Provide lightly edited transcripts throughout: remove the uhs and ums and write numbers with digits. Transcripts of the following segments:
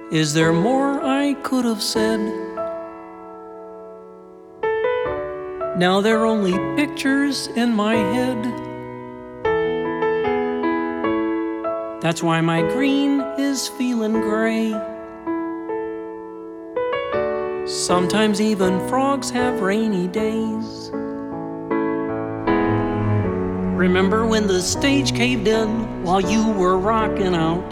Is there more I could have said? Now they're only pictures in my head. That's why my green is feeling gray. Sometimes even frogs have rainy days. Remember when the stage caved in while you were rocking out?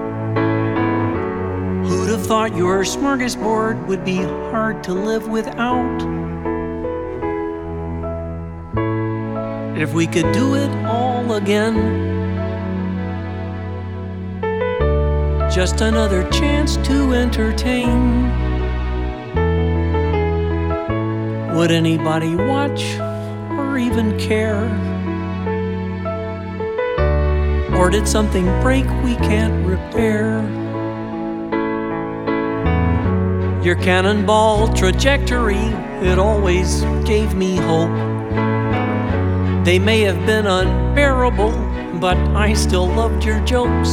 Who'd have thought your smorgasbord would be hard to live without? If we could do it all again, just another chance to entertain. Would anybody watch or even care? Or did something break we can't repair? Your cannonball trajectory, it always gave me hope. They may have been unbearable, but I still loved your jokes.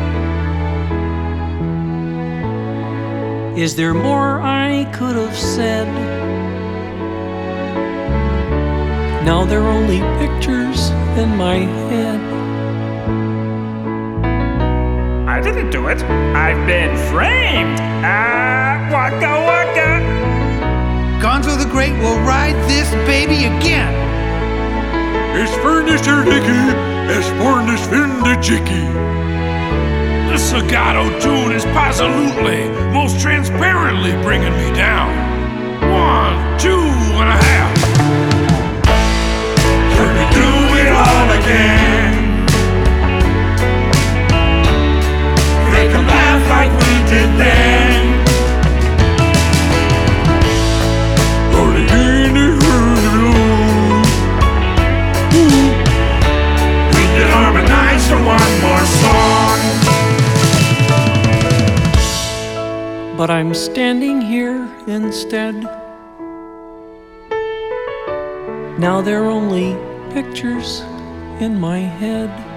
Is there more I could have said? Now they're only pictures in my head. I didn't do it. I've been framed. Waka waka. Gonzo the Great will ride this baby again. Es furnished Dicky, es furnished the Chicky. The Sagato tune is absolutely, most transparently bringing me down. 1, 2 and a half. Can we do it all again? Make them laugh like we did then. Only in the room. We can harmonize for one more song. But I'm standing here instead. Now they're only pictures in my head.